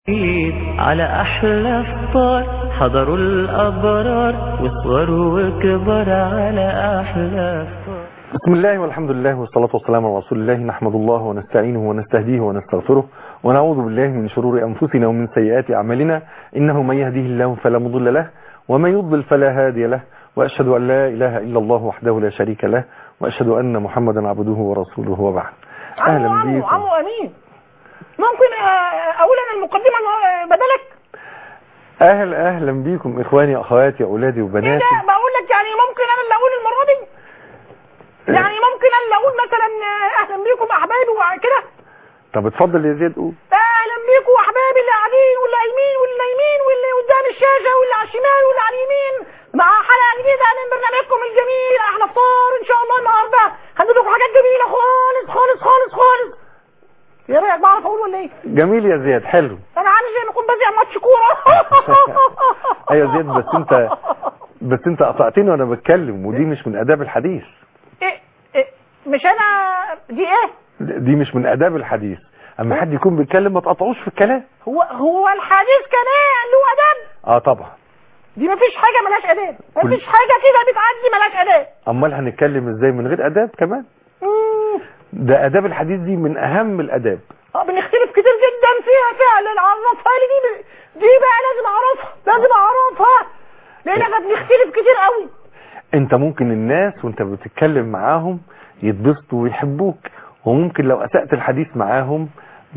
على أحلى فطار حضروا الأبرار وصغروا وكبر على أحلى فطار. بسم الله والحمد لله والصلاة والسلام على رسول الله. نحمد الله ونستعينه ونستهديه ونستغفره ونعوذ بالله من شرور أنفسنا ومن سيئات أعمالنا. إنه من يهديه الله فلا مضل له ومن يضلل فلا هادي له، وأشهد أن لا إله إلا الله وحده لا شريك له، وأشهد أن محمدا عبده ورسوله وبعد. أهلا بكم. عمو أمين، ممكن أقول أنا المقدمة بدلك؟ أهلا بكم إخواني أخواتي أولادي وبناتي. بقول لك يعني ممكن أنا اللي أقول المرة دي؟ يعني ممكن أنا اللي أقول مثلا أهلا بكم أحبابي وكده؟ طب اتفضل يا زيد قول. أهلا بكم أحبابي اللي قاعدين واللي قايمين واللي نايمين واللي قدام الشاشة واللي على الشمال واللي على اليمين مع حلقة جديدة من برنامجكم الجميل أحلى فطار. إن شاء الله النهاردة هنديلكم حاجات جميلة خالص خالص خالص خالص. يا ريت بعرف أقول ولا إيه؟ جميل يا زياد، حلو. أنا عامل زي ما أكون بذيع ماتش كورة. أيوة زياد، بس أنت قطعتني وأنا بتكلم، ودي مش من آداب الحديث. إيه مش أنا دي إيه؟ دي مش من آداب الحديث. أما حد يكون بيتكلم ما تقطعوش في الكلام. هو الحديث كمان له أداب؟ طبعا. دي مفيش حاجة ملاش أداب، مفيش حاجة كده بتعدي ملاش أداب. أمال هنتكلم إزاي من غير أداب كمان؟ ده آداب الحديث دي من أهم الآداب. بنختلف كتير جدا فيها فعلا. عرفها لي دي بقى لازم أعرفها لأن احنا بنختلف كتير قوي. أنت ممكن الناس وأنت بتتكلم معاهم يتبسطوا ويحبوك، وممكن لو أسأت الحديث معاهم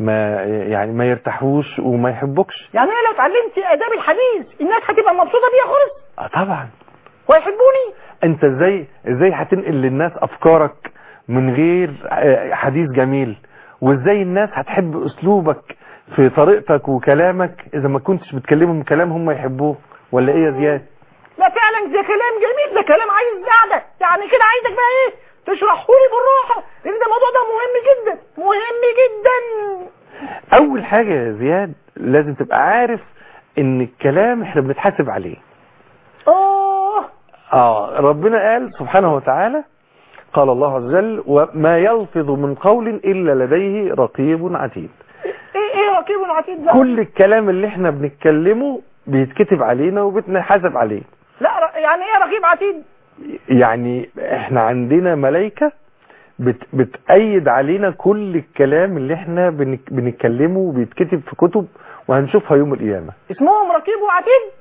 ما يرتاحوش وما يحبوكش. يعني أنا لو اتعلمت آداب الحديث الناس هتبقى مبسوطة بيها خالص؟ طبعا. ويحبوني. أنت إزاي هتنقل للناس أفكارك من غير حديث جميل؟ وإزاي الناس هتحب أسلوبك في طريقتك وكلامك إذا ما كنتش بتكلمهم كلام هم يحبوه؟ ولا إيه يا زياد؟ لا فعلا ده كلام جميل، ده كلام عايز قعدة يعني كده. عايزك بقى إيه تشرحه لي بالراحة لأن ده الموضوع ده مهم جدا مهم جدا. أول حاجة يا زياد لازم تبقى عارف إن الكلام إحنا بنتحاسب عليه. ربنا قال سبحانه وتعالى، قال الله عز وجل: وما يلفظ من قول إلا لديه رقيب عتيد. إيه رقيب عتيد ده؟ كل الكلام اللي إحنا بنتكلمه بيتكتب علينا وبنحاسب عليه. لا يعني إيه رقيب عتيد؟ يعني إحنا عندنا ملائكة بتأيد علينا كل الكلام اللي إحنا بنتكلمه وبيتكتب في كتب وهنشوفها يوم القيامة. اسمهم رقيب وعتيد.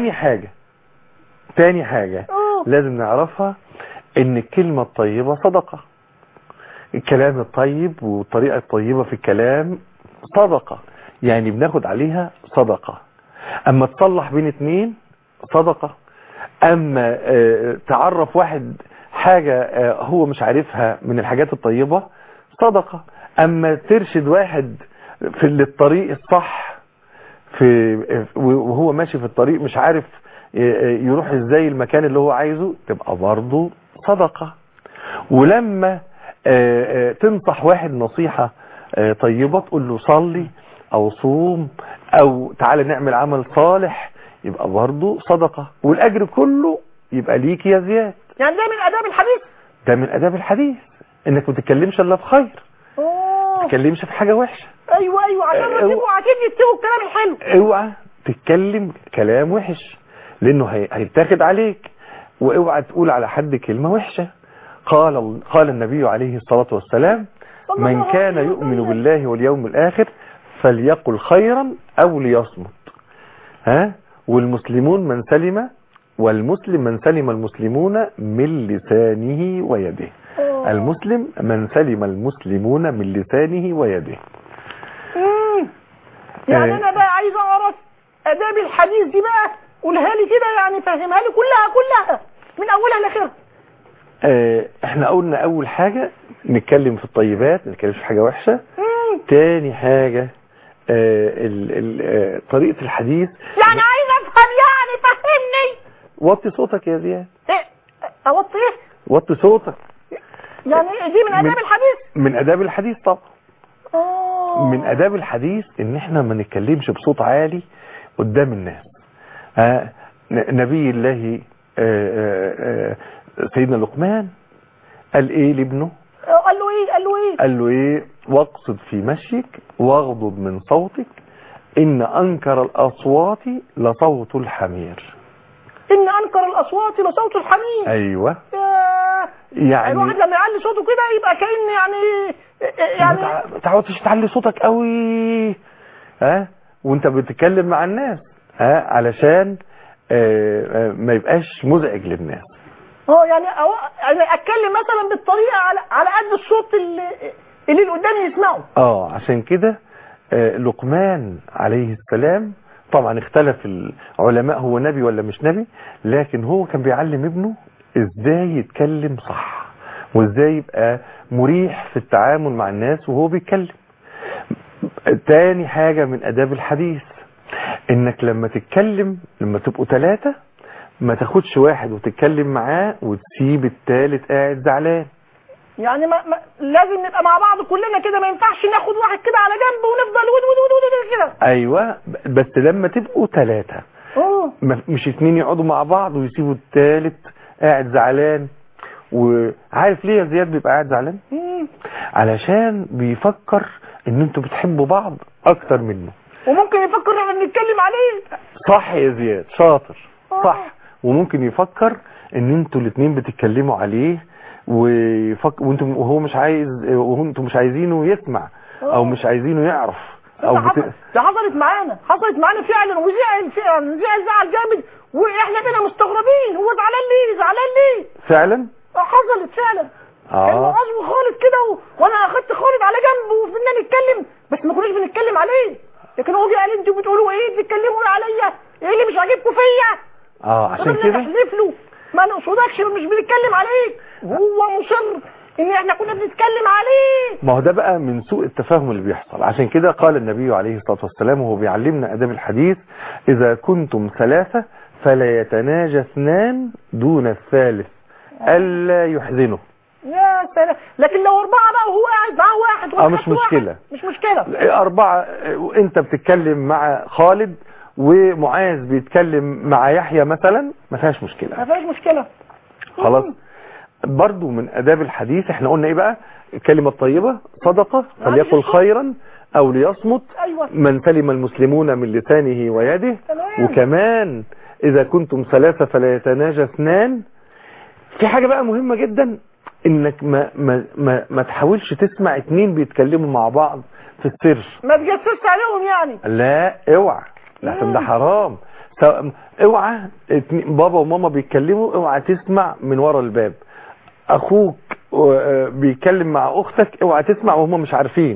تاني حاجة لازم نعرفها ان الكلمة الطيبة صدقة. الكلام الطيب والطريقة الطيبة في الكلام صدقة، يعني بناخد عليها صدقة. اما تصلح بين اتنين صدقة. اما تعرف واحد حاجة هو مش عارفها من الحاجات الطيبة صدقة. اما ترشد واحد في الطريق الصح وهو ماشي في الطريق مش عارف يروح ازاي المكان اللي هو عايزه تبقى برضه صدقة. ولما تنصح واحد نصيحة طيبة تقول له صلي او صوم او تعالى نعمل عمل صالح يبقى برضه صدقة، والاجر كله يبقى ليك يا زياد. يعني ده من آداب الحديث؟ ده من آداب الحديث انك ما تتكلمش الا في خير. ما تتكلمش في حاجة وحشة. ايوه عشان رتبوا وعتيد يكتبوا الكلام الحلو. اوعى تتكلم كلام وحش لانه هيتاخد عليك، واوعى تقول على حد كلمة وحشة. قال النبي عليه الصلاة والسلام: من كان يؤمن بالله واليوم الآخر فليقل خيرا أو ليصمت. والمسلم من سلم المسلمون من لسانه ويده. المسلم من سلم المسلمون من لسانه ويده. يعني أنا بقى عايز أعرف آداب الحديث دي بقى، قولها لي كده يعني فهمها لي كلها من أولها لآخرها. احنا قلنا أول حاجة نتكلم في الطيبات، نتكلم في حاجة وحشة. تاني حاجة طريقة الحديث. يعني عايز أفهم يعني فهمني. وطي صوتك يا زياد. أوطي إيه؟ وطي صوتك. يعني دي من آداب الحديث؟ من آداب الحديث طبعا. من آداب الحديث ان احنا ما نتكلمش بصوت عالي قدام الناس. نبي الله سيدنا لقمان قال ايه لابنه؟ قال له ايه واقصد في مشيك واغضض من صوتك إن أنكر الأصوات لصوت الحمير. إن أنكر الأصوات لصوت الحمير. أيوة. يعني الواحد لما يعلي صوته كده يبقى كأن يعني ما تعودش تعلي صوتك قوي وانت بتتكلم مع الناس علشان ما يبقاش مزعج للناس. يعني اتكلم مثلا بالطريقه على قد الصوت اللي قدامي يسمعه. عشان كده لقمان عليه السلام طبعا اختلف العلماء هو نبي ولا مش نبي، لكن هو كان بيعلم ابنه ازاي يتكلم صح وازاي يبقى مريح في التعامل مع الناس وهو بيتكلم. تاني حاجة من اداب الحديث انك لما تتكلم لما تبقوا 3 ما تاخدش واحد وتتكلم معاه وتسيب الثالث قاعد زعلان. يعني لازم نبقى مع بعض كلنا كده، ما ينفعش ناخد واحد كده على جنب ونفضل ود كده. ايوه بس لما تبقوا 3 مش 2 يقعدوا مع بعض ويسيبوا الثالث قاعد زعلان. وعارف ليه يا زياد بيبقى قاعد زعلان؟ علشان بيفكر ان انتوا بتحبوا بعض اكتر منه، وممكن يفكر ان نتكلم عليه. صح يا زياد، شاطر. صح. وممكن يفكر ان انتوا الاثنين بتتكلموا عليه وانتم وهو مش عايز وانتم مش عايزينه يسمع او مش عايزينه يعرف او ده حصلت معانا فعلا، زعل جامد واحنا بينا مستغربين هو زعلان ليه فعلا حصلت فعلا. كان عصبي خالد كده وانا اخدت خالد على جنب وفضلنا نتكلم بس ما كناش بنتكلم عليه، لكن هو جه قال انتوا بتقولوا ايه بتتكلموا عليا ايه اللي مش عاجبكم فيا. عشان كده نحلف له ما نقصدكش مش بنتكلم عليك، وهو مصر ان احنا كنا بنتكلم عليه. ما هو ده بقى من سوء التفاهم اللي بيحصل. عشان كده قال النبي عليه الصلاة والسلام وهو بيعلمنا اداب الحديث اذا كنتم 3 فلا يتناجى 2 دون الثالث الا يحزنه. يا سلام. لكن لو 4 بقى وهو قاعد معاه واحد مش مشكلة. مش مشكلة 4 وانت بتتكلم مع خالد ومعاذ بيتكلم مع يحيى مثلا ما فيهاش مشكلة. خلاص. برضو من اداب الحديث احنا قلنا ايه بقى؟ الكلمة الطيبة صدقة فليقل خيرا او ليصمت. أيوة. من سلم المسلمون من لسانه ويده. وكمان اذا كنتم 3 فلا يتناجى 2. في حاجة بقى مهمة جدا انك ما تحاولش تسمع 2 بيتكلموا مع بعض في السر. ما تجسسش عليهم يعني. لا اوعى، لكن ده حرام. اوعى بابا وماما بيتكلموا اوعى تسمع من ورا الباب. اخوك بيتكلم مع اختك اوعى تسمع وهم مش عارفين.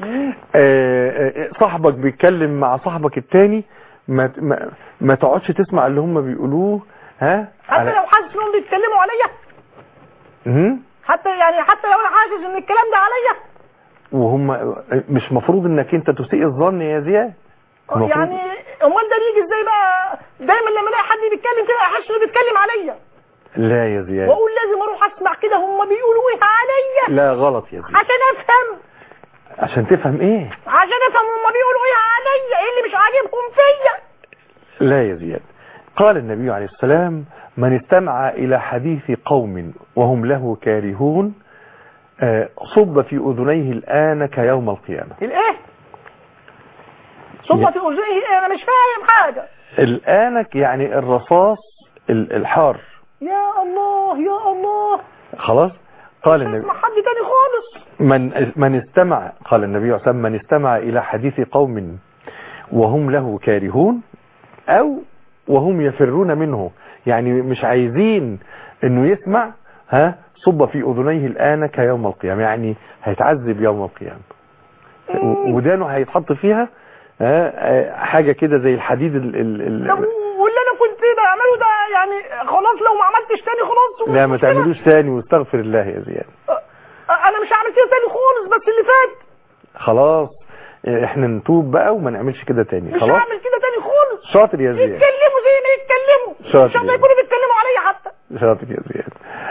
صاحبك بيتكلم مع صاحبك التاني ما تقعدش تسمع اللي هم بيقولوه. حتى لو حاسس انهم بيتكلموا عليا. حتى لو انا حاسس ان الكلام ده عليا وهم مش مفروض انك انت تسيء الظن يا زياد. يعني امال ده بيجي ازاي بقى؟ دايما لما الاقي حد بيتكلم كده احس انه بيتكلم عليا. لا يا زياد. واقول لازم اروح اسمع كده هم بيقولوا ايه عليا. لا غلط يا زياد. عشان افهم. عشان تفهم ايه؟ عشان افهم هم بيقولوا ايه عليا، ايه اللي مش عاجبهم فيا. لا يا زياد. قال النبي عليه السلام من استمع الى حديث قوم وهم له كارهون صب في اذنيه الآنك يوم القيامة. الايه؟ صب في اذنيه؟ انا مش فاهم حاجة. الآنك يعني الرصاص الحار. يا الله يا الله. خلاص. قال النبي مش حد تاني خالص. من استمع، قال النبي عليه الصلاة والسلام من استمع الى حديث قوم وهم له كارهون او وهم يفرون منه، يعني مش عايزين انه يسمع، صب في اذنيه الآنك يوم القيامة، يعني هيتعذب يوم القيامة ودانه هيتحط فيها حاجة كده زي الحديد واللي انا كنت بعمله ده يعني خلاص لو ما عملتش تاني خلاص. لا ما تعملوش تاني واستغفر الله يا زياد. انا مش هعمل كده تاني خالص، بس اللي فات خلاص احنا نتوب بقى وما نعملش كده تاني. مش هعمل كده تاني خالص. شاطر يا زياد. يتكلموا زي ما يتكلموا ان شاء الله يكونوا بيتكلموا عليا حتى. شاطر يا زياد.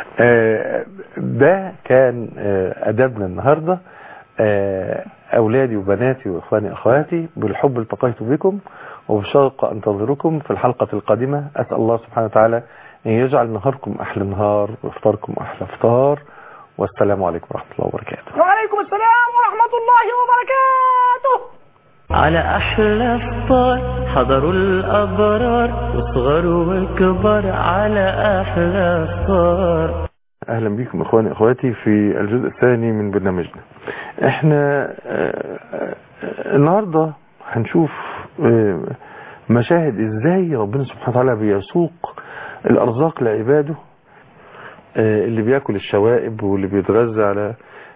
ده كان ادبنا النهارده. اولادي وبناتي واخواني اخواتي بالحب التقيت بكم وبالشوق انتظركم في الحلقة القادمة. اسأل الله سبحانه وتعالى ان يجعل نهاركم احلى نهار وافطاركم احلى افطار، والسلام عليكم ورحمة الله وبركاته. وعليكم السلام ورحمة الله وبركاته. على أحلى فطار حضروا الأبرار وصغر وكبر على أحلى فطار. اهلا بكم اخواني اخواتي في الجزء الثاني من برنامجنا. احنا النهاردة هنشوف مشاهد ازاي ربنا سبحانه وتعالى بيسوق الارزاق لعباده، اللي بياكل الشوائب واللي بيتغذى على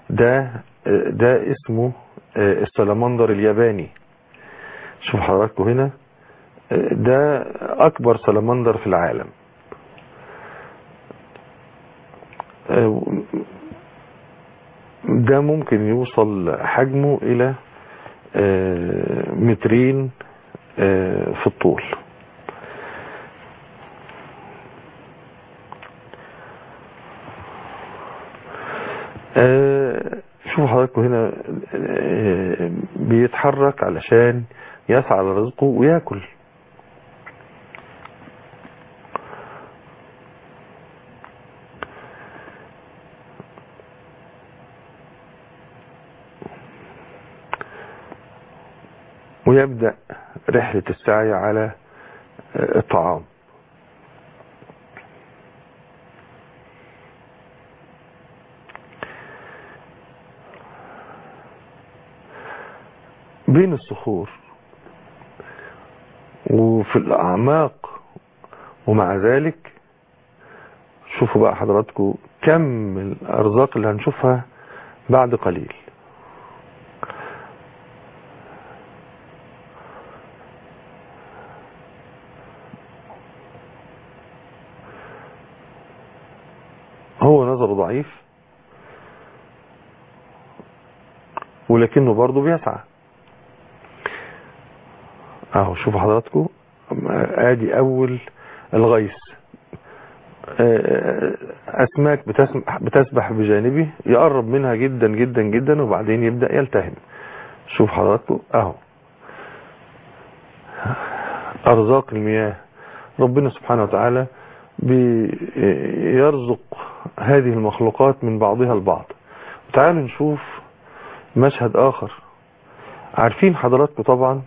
ده اسمه السلمندر الياباني. شوف حضراتكم هنا، ده اكبر سلمندر في العالم. ده ممكن يوصل حجمه الى 2 متر في الطول. شوفوا حضراتكم هنا، بيتحرك علشان يسعى لرزقه وياكل. ويبدأ رحلة السعي على الطعام. بين الصخور وفي الأعماق، ومع ذلك شوفوا بقى حضراتكم كم الأرزاق اللي هنشوفها بعد قليل. هو نظره ضعيف ولكنه برضه بيسعى. اهو شوفوا حضراتكم، ادي اول الغيث، اسماك بتسبح بجانبه، يقرب منها جدا جدا جدا وبعدين يبدأ يلتهم. شوف حضراتكم اهو ارزاق المياه. ربنا سبحانه وتعالى بيرزق هذه المخلوقات من بعضها البعض. تعالوا نشوف مشهد اخر. عارفين حضراتكم طبعا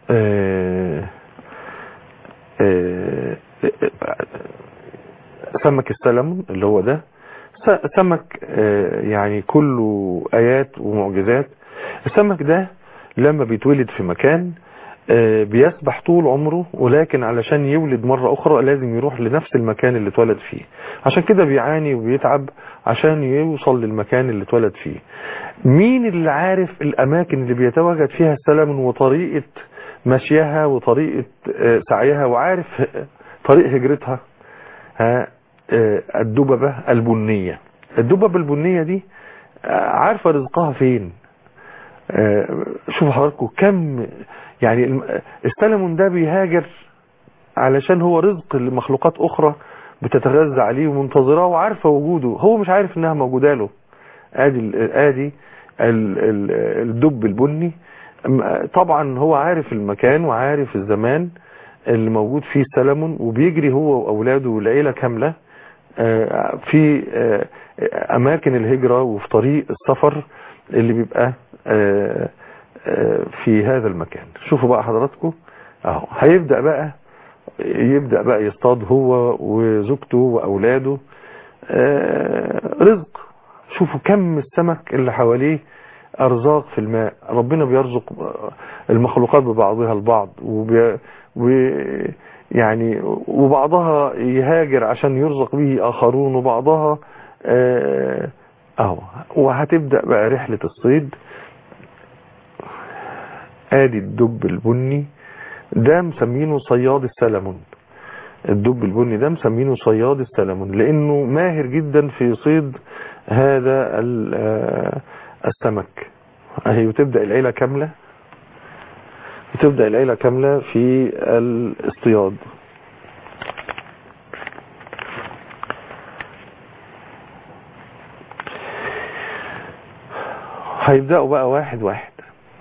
سمك السلمون اللي هو ده سمك يعني كله آيات ومعجزات. السمك ده لما بيتولد في مكان بيسبح طول عمره، ولكن علشان يولد مرة أخرى لازم يروح لنفس المكان اللي اتولد فيه. عشان كده بيعاني وبيتعب عشان يوصل للمكان اللي اتولد فيه. مين اللي عارف الأماكن اللي بيتواجد فيها السلمون وطريقة مشيها وطريقة سعيها وعارف طريق هجرتها؟ الدببة البنية. الدببة البنية دي عارفة رزقها فين. شوفوا حضراتكم كم يعني السلمون ده بيهاجر علشان هو رزق لمخلوقات اخرى بتتغذى عليه ومنتظراه وعارفة وجوده، هو مش عارف انها موجودة له. ادي الدب البني، طبعا هو عارف المكان وعارف الزمان اللي موجود فيه السلمون، وبيجري هو واولاده والعيلة كاملة في اماكن الهجرة وفي طريق السفر اللي بيبقى في هذا المكان. شوفوا بقى حضراتكم اهو هيبدأ بقى يصطاد هو وزوجته واولاده رزق. شوفوا كم السمك اللي حواليه ارزاق في الماء. ربنا بيرزق المخلوقات ببعضها البعض، يعني وبعضها يهاجر عشان يرزق به اخرون، وبعضها اهو. وهتبدأ بقى رحلة الصيد. ادي الدب البني ده مسمينه صياد السلمون. الدب البني ده مسمينه صياد السلمون لانه ماهر جدا في صيد هذا السمك. اهي وتبدأ العيلة كاملة في الاصطياد. هيبدأوا بقى واحد واحد.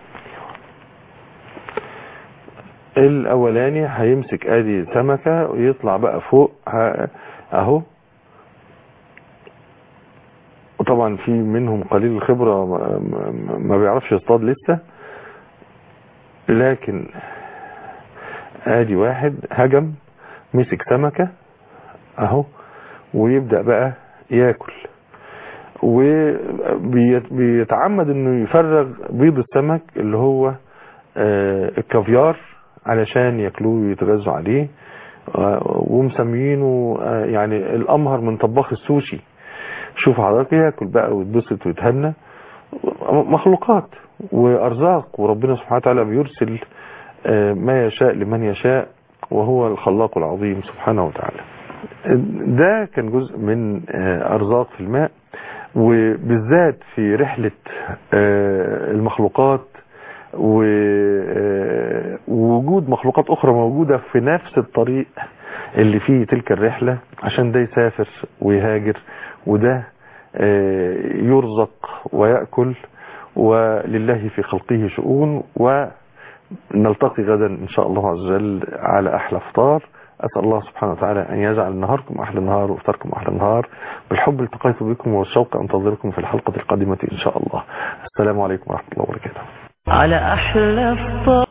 الاولاني هيمسك ادي سمكة ويطلع بقى فوق اهو. وطبعا في منهم قليل الخبرة ما بيعرفش يصطاد لسه. لكن ادي واحد هجم مسك سمكة اهو ويبدأ بقى ياكل، وبيتعمد انه يفرغ بيض السمك اللي هو الكافيار علشان ياكلوه ويتغذوا عليه، ومسميينه يعني الامهر من طباخ السوشي. شوف حضرتك ياكل بقى ويتبسط ويتهنى. مخلوقات وارزاق، وربنا سبحانه وتعالى بيرسل ما يشاء لمن يشاء، وهو الخلاق العظيم سبحانه وتعالى. ده كان جزء من ارزاق في الماء، وبالذات في رحلة المخلوقات ووجود مخلوقات اخرى موجودة في نفس الطريق اللي فيه تلك الرحلة، عشان ده يسافر ويهاجر وده يرزق ويأكل، ولله في خلقه شؤون. ونلتقي غدا إن شاء الله عز وجل على أحلى فطار. أسأل الله سبحانه وتعالى أن يجعل نهاركم أحلى نهار وفطاركم أحلى نهار. بالحب التقيت بكم والشوق أنتظركم في الحلقة القادمة إن شاء الله. السلام عليكم ورحمة الله وبركاته. على أحلى فطار.